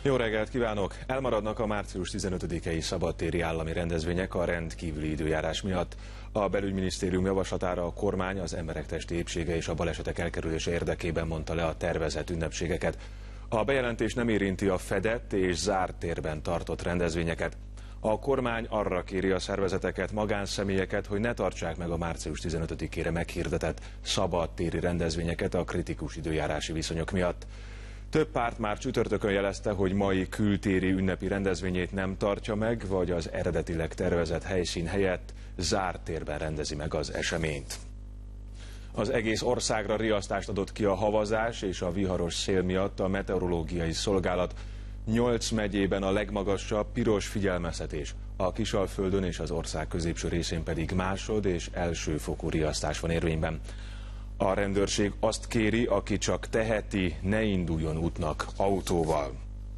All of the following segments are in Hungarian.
Jó reggelt kívánok! Elmaradnak a március 15-i szabadtéri állami rendezvények a rendkívüli időjárás miatt. A belügyminisztérium javaslatára a kormány az emberek testi épsége és a balesetek elkerülése érdekében mondta le a tervezett ünnepségeket. A bejelentés nem érinti a fedett és zárt térben tartott rendezvényeket. A kormány arra kéri a szervezeteket, magánszemélyeket, hogy ne tartsák meg a március 15-ére meghirdetett szabadtéri rendezvényeket a kritikus időjárási viszonyok miatt. Több párt már csütörtökön jelezte, hogy mai kültéri ünnepi rendezvényét nem tartja meg, vagy az eredetileg tervezett helyszín helyett zárt térben rendezi meg az eseményt. Az egész országra riasztást adott ki a havazás és a viharos szél miatt a meteorológiai szolgálat. 8 megyében a legmagasabb piros figyelmeztetés, a Kisalföldön és az ország középső részén pedig másod- és elsőfokú riasztás van érvényben. A rendőrség azt kéri, aki csak teheti, ne induljon útnak autóval.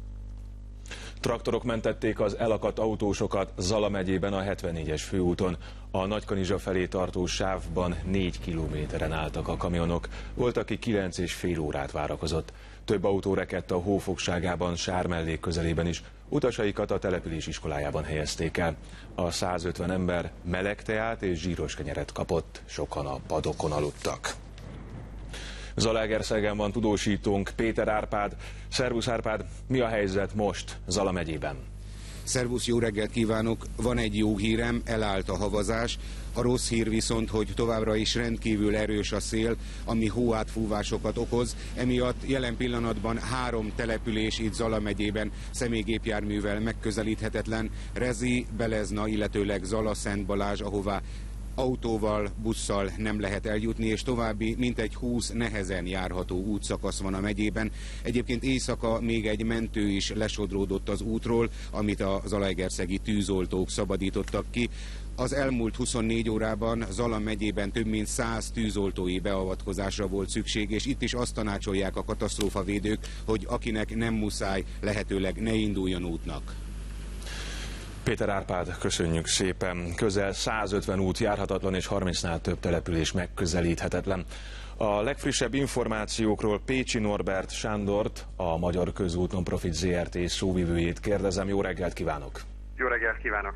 Traktorok mentették az elakadt autósokat Zala megyében a 74-es főúton. A Nagykanizsa felé tartó sávban 4 kilométeren álltak a kamionok. Volt, aki 9,5 órát várakozott. Több autó rekedt a hó fogságában, Sármellék közelében is. Utasaikat a település iskolájában helyezték el. A 150 ember meleg teát és zsíros kenyeret kapott, sokan a padokon aludtak. Zalaegerszegen van tudósítónk Péter Árpád. Szervusz Árpád, mi a helyzet most Zala megyében? Szervusz, jó reggelt kívánok! Van egy jó hírem, elállt a havazás. A rossz hír viszont, hogy továbbra is rendkívül erős a szél, ami hóátfúvásokat okoz. Emiatt jelen pillanatban 3 település itt Zala megyében személygépjárművel megközelíthetetlen. Rezi, Belezna, illetőleg Zala-Szent Balázs, ahová autóval, busszal nem lehet eljutni, és további mintegy 20 nehezen járható útszakasz van a megyében. Egyébként éjszaka még egy mentő is lesodródott az útról, amit a zalaegerszegi tűzoltók szabadítottak ki. Az elmúlt 24 órában Zala megyében több mint 100 tűzoltói beavatkozásra volt szükség, és itt is azt tanácsolják a katasztrófavédők, hogy akinek nem muszáj, lehetőleg ne induljon útnak. Péter Árpád, köszönjük szépen. Közel 150 út járhatatlan és 30-nál több település megközelíthetetlen. A legfrissebb információkról Pécsi Norbert Sándort, a Magyar Közút Nonprofit Zrt. Szóvivőjét kérdezem. Jó reggelt kívánok! Jó reggelt kívánok!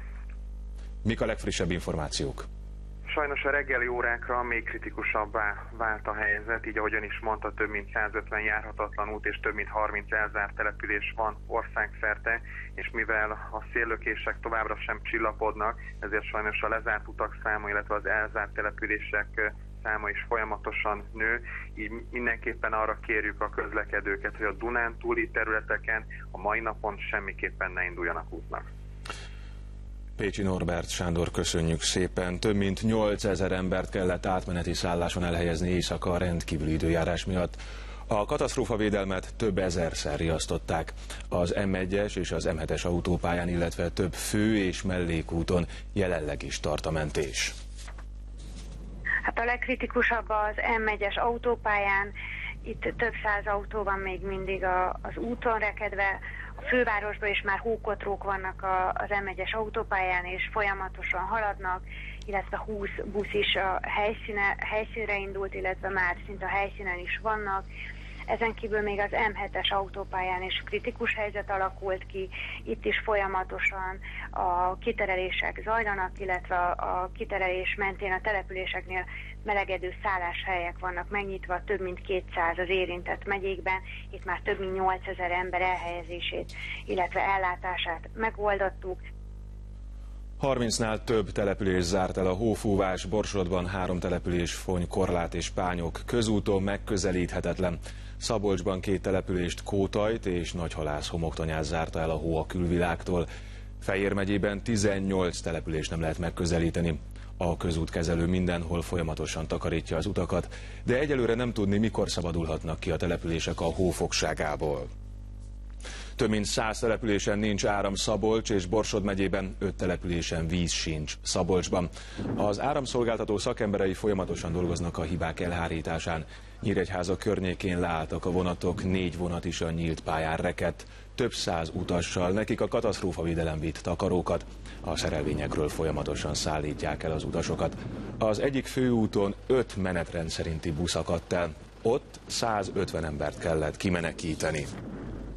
Mik a legfrissebb információk? Sajnos a reggeli órákra még kritikusabbá vált a helyzet, így ahogyan is mondta, több mint 150 járhatatlan út és több mint 30 elzárt település van országszerte, és mivel a széllökések továbbra sem csillapodnak, ezért sajnos a lezárt utak száma, illetve az elzárt települések száma is folyamatosan nő, így mindenképpen arra kérjük a közlekedőket, hogy a Dunántúli területeken a mai napon semmiképpen ne induljanak útnak. Pécsi Norbert Sándor, köszönjük szépen. Több mint 8000 embert kellett átmeneti szálláson elhelyezni éjszaka a rendkívüli időjárás miatt. A katasztrófavédelmet több ezerszer riasztották. Az M1-es és az M7-es autópályán, illetve több fő- és mellékúton jelenleg is tart a mentés. Hát a legkritikusabb az M1-es autópályán. Itt több száz autó van még mindig az úton rekedve. A fővárosban is már hókotrók vannak az M1-es autópályán, és folyamatosan haladnak, illetve 20 busz is a helyszínre indult, illetve már szinte a helyszínen is vannak. Ezen kívül még az M7-es autópályán is kritikus helyzet alakult ki, itt is folyamatosan a kiterelések zajlanak, illetve a kiterelés mentén a településeknél melegedő szálláshelyek vannak megnyitva, több mint 200 az érintett megyékben, itt már több mint 8000 ember elhelyezését, illetve ellátását megoldottuk. 30-nál több település zárt el a hófúvás, Borsodban 3 település, Fony, Korlát és Pányok közúton megközelíthetetlen. Szabolcsban 2 települést, Kótajt és Nagyhalász homoktanyát zárta el a hó a külvilágtól. Fejér megyében 18 település nem lehet megközelíteni. A közútkezelő mindenhol folyamatosan takarítja az utakat, de egyelőre nem tudni, mikor szabadulhatnak ki a települések a hó fogságából. Több mint 100 településen nincs áram Szabolcs és Borsod megyében, 5 településen víz sincs Szabolcsban. Az áramszolgáltató szakemberei folyamatosan dolgoznak a hibák elhárításán. Nyíregyháza környékén leálltak a vonatok, 4 vonat is a nyílt pályán rekedt, több száz utassal, nekik a katasztrófavédelem vitt takarókat. A szerelvényekről folyamatosan szállítják el az utasokat. Az egyik főúton 5 menetrend szerinti busz akadt el. Ott 150 embert kellett kimenekíteni.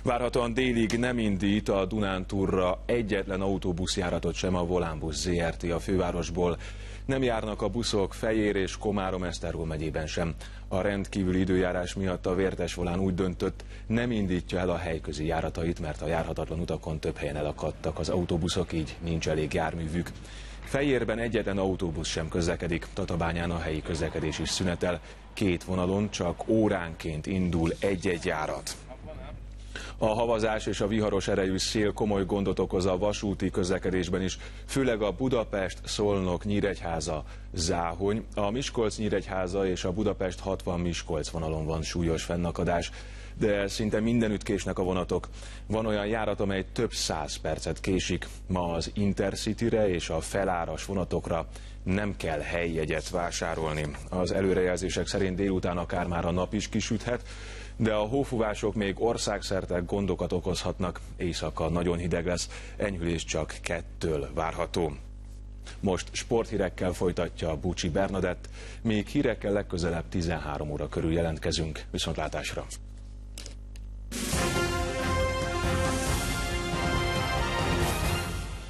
Várhatóan délig nem indít a Dunántúlra egyetlen autóbuszjáratot sem a Volánbusz Zrt. A fővárosból. Nem járnak a buszok Fejér és Komárom-Esztergom megyében sem. A rendkívüli időjárás miatt a Vértesvolán úgy döntött, nem indítja el a helyközi járatait, mert a járhatatlan utakon több helyen elakadtak az autóbuszok, így nincs elég járművük. Fejérben egyetlen autóbusz sem közlekedik, Tatabányán a helyi közlekedés is szünetel. 2 vonalon csak óránként indul egy-egy járat. A havazás és a viharos erejű szél komoly gondot okoz a vasúti közlekedésben is, főleg a Budapest-Szolnok-Nyíregyháza Záhony, a Miskolc-Nyíregyháza és a Budapest-60-Miskolc vonalon van súlyos fennakadás, de szinte mindenütt késnek a vonatok. Van olyan járat, amely több 100 percet késik. Ma az Intercityre és a feláras vonatokra nem kell helyjegyet vásárolni. Az előrejelzések szerint délután akár már a nap is kisüthet, de a hófúvások még országszerte gondokat okozhatnak. Éjszaka nagyon hideg lesz, enyhülés csak 2-től várható. Most sporthírekkel folytatja Bucsi Bernadett, még hírekkel legközelebb 13 óra körül jelentkezünk. Viszontlátásra!